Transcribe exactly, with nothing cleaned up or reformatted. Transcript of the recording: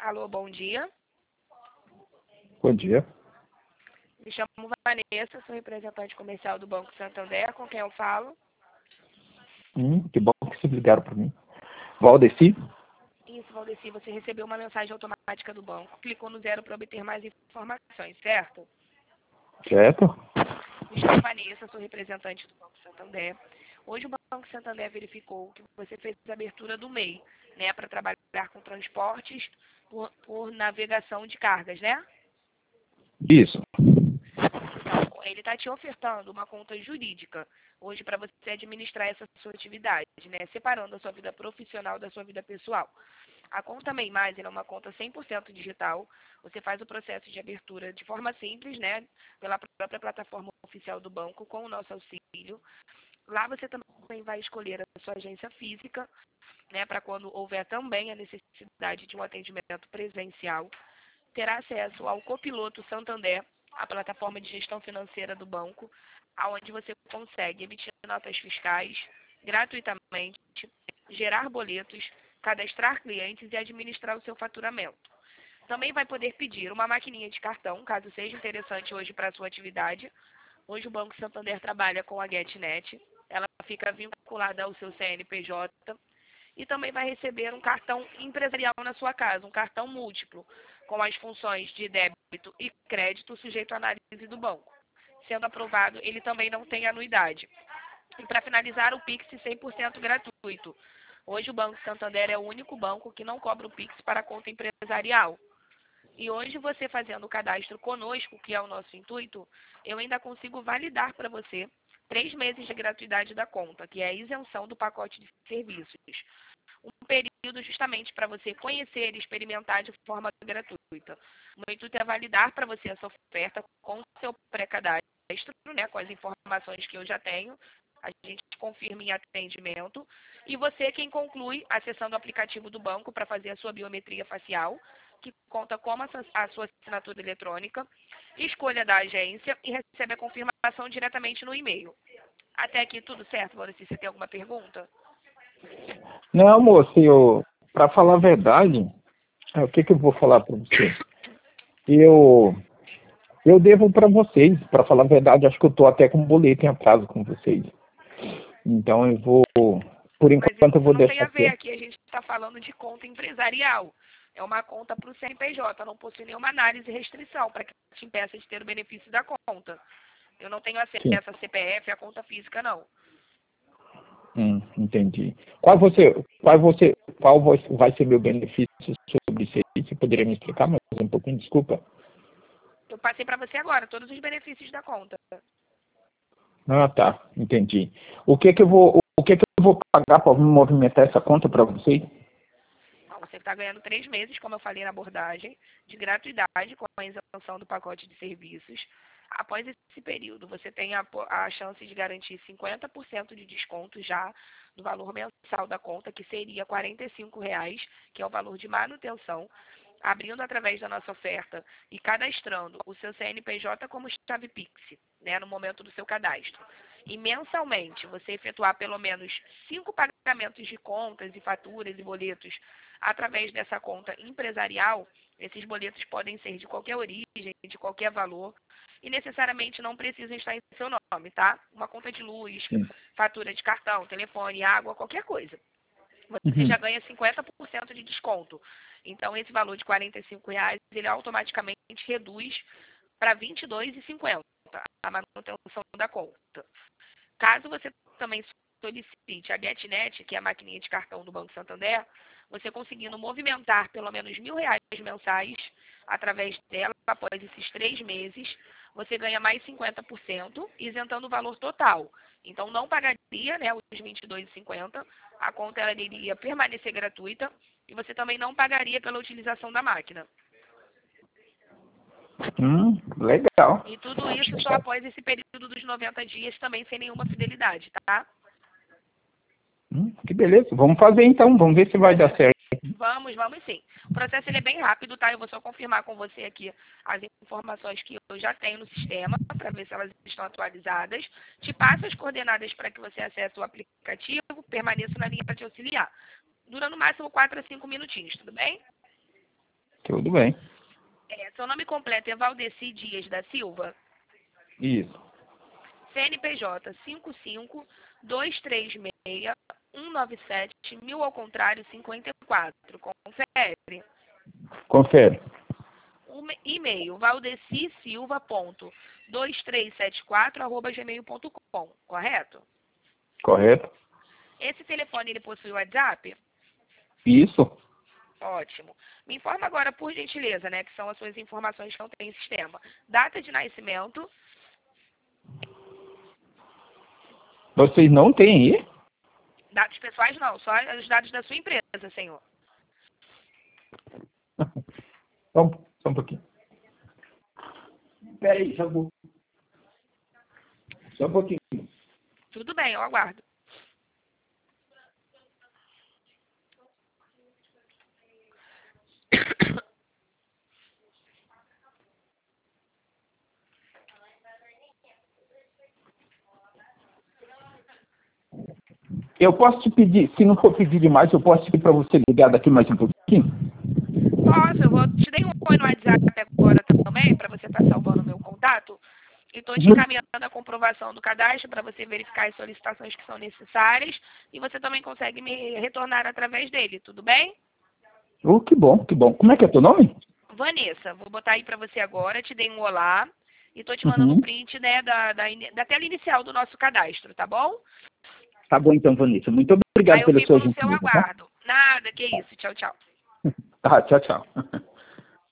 Alô, bom dia. Bom dia. Me chamo Vanessa, sou representante comercial do Banco Santander. Com quem eu falo? Hum, que bom que vocês ligaram para mim. Valdeci? Isso, Valdeci, você recebeu uma mensagem automática do banco. Clicou no zero para obter mais informações, certo? Certo? Me chamo Vanessa, sou representante do Banco Santander. Hoje o Banco Santander verificou que você fez a abertura do M E I, né, para trabalhar com transportes por, por navegação de cargas, né? Isso. Então, ele está te ofertando uma conta jurídica hoje para você administrar essa sua atividade, né? Separando a sua vida profissional da sua vida pessoal. A conta MEI Mais é uma conta cem por cento digital. Você faz o processo de abertura de forma simples, né? Pela própria plataforma oficial do banco, com o nosso auxílio. Lá você também vai escolher a sua agência física, né? Para quando houver também a necessidade de um atendimento presencial. Terá acesso ao Copiloto Santander, a plataforma de gestão financeira do banco, onde você consegue emitir notas fiscais gratuitamente, gerar boletos, cadastrar clientes e administrar o seu faturamento. Também vai poder pedir uma maquininha de cartão, caso seja interessante hoje para a sua atividade. Hoje o Banco Santander trabalha com a GetNet, ela fica vinculada ao seu C N P J e também vai receber um cartão empresarial na sua casa, um cartão múltiplo, com as funções de débito e crédito sujeito à análise do banco. Sendo aprovado, ele também não tem anuidade. E para finalizar, o Pix cem por cento gratuito. Hoje o Banco Santander é o único banco que não cobra o Pix para a conta empresarial. E hoje você fazendo o cadastro conosco, que é o nosso intuito, eu ainda consigo validar para você três meses de gratuidade da conta, que é a isenção do pacote de serviços. Um período justamente para você conhecer e experimentar de forma gratuita. O meu intuito é validar para você essa oferta com o seu pré-cadastro, né, com as informações que eu já tenho. A gente confirma em atendimento. E você quem conclui acessando o aplicativo do banco para fazer a sua biometria facial, que conta com a sua assinatura eletrônica, escolha da agência e recebe a confirmação diretamente no e-mail. Até aqui tudo certo, Maurício? Você tem alguma pergunta? Não, moço, eu, para falar a verdade, é, o que, que eu vou falar para você? Eu, eu devo para vocês, para falar a verdade, acho que eu estou até com um boleto em atraso com vocês. Então eu vou, por Mas enquanto eu isso vou não tem deixar a ver aqui. aqui, a gente está falando de conta empresarial. É uma conta para o C N P J, não possui nenhuma análise e restrição para que te impeça de ter o benefício da conta. Eu não tenho acesso Sim. a C P F, a conta física, não. Hum, entendi. Qual você, qual você, qual vai ser meu benefício sobre isso aí? Você poderia me explicar mais um pouquinho? Desculpa. Eu passei para você agora todos os benefícios da conta. Ah, tá, entendi. O que que eu vou, o que que eu vou pagar para movimentar essa conta para vocês? Então, você está ganhando três meses, como eu falei na abordagem, de gratuidade com a isenção do pacote de serviços. Após esse período, você tem a, a chance de garantir cinquenta por cento de desconto já no valor mensal da conta, que seria quarenta e cinco reais, que é o valor de manutenção, abrindo através da nossa oferta e cadastrando o seu C N P J como chave Pix, né, no momento do seu cadastro. E mensalmente, você efetuar pelo menos cinco pagamentos de contas e faturas e boletos através dessa conta empresarial, esses boletos podem ser de qualquer origem, de qualquer valor, e necessariamente não precisam estar em seu nome, tá? Uma conta de luz, Sim. fatura de cartão, telefone, água, qualquer coisa. Você Uhum. já ganha cinquenta por cento de desconto. Então, esse valor de quarenta e cinco reais, ele automaticamente reduz para vinte e dois reais e cinquenta centavos a manutenção da conta. Caso você também solicite a GetNet, que é a maquininha de cartão do Banco Santander, você conseguindo movimentar pelo menos mil reais mensais através dela após esses três meses, você ganha mais cinquenta por cento, isentando o valor total. Então, não pagaria, né, os vinte e dois reais e cinquenta centavos, a conta ela iria permanecer gratuita e você também não pagaria pela utilização da máquina. Hum, legal. E tudo isso só após esse período dos noventa dias, também sem nenhuma fidelidade, tá? Hum, que beleza. Vamos fazer então. Vamos ver se vai dar certo. Vamos, vamos sim. O processo ele é bem rápido, tá? Eu vou só confirmar com você aqui as informações que eu já tenho no sistema, para ver se elas estão atualizadas. Te passo as coordenadas para que você acesse o aplicativo, permaneça na linha para te auxiliar. Dura no máximo quatro a cinco minutinhos, tudo bem? Tudo bem. É, seu nome completo é Valdeci Dias da Silva? Isso. C N P J cinco cinco dois três seis um nove sete mil ao contrário cinquenta e quatro. Confere. Confere. Um e-mail valdeci silva ponto dois três sete quatro arroba gmail ponto com, correto? Correto. Esse telefone ele possui WhatsApp? Isso. Ótimo. Me informa agora, por gentileza, né, que são as suas informações que não tem em sistema. Data de nascimento. Vocês não têm aí? Dados pessoais não, só os dados da sua empresa, senhor. Só, só um pouquinho. Espera aí, só um pouquinho. Só um pouquinho. Tudo bem, eu aguardo. Eu posso te pedir, se não for pedir demais, eu posso pedir para você ligar daqui mais um pouquinho? Posso, eu vou te dei um oi no WhatsApp agora também, para você estar salvando o meu contato. E estou te encaminhando a comprovação do cadastro para você verificar as solicitações que são necessárias. E você também consegue me retornar através dele, tudo bem? Oh, que bom, que bom. Como é que é teu nome? Vanessa, vou botar aí para você agora, te dei um olá. E estou te mandando um Uhum. print, né, da, da, da tela inicial do nosso cadastro, tá bom? Tá bom então, Vanessa. Muito obrigado Aí eu pela fico sua no seu gentileza, tá? aguardo. Nada, que isso. Tchau, tchau. Tá, tchau, tchau.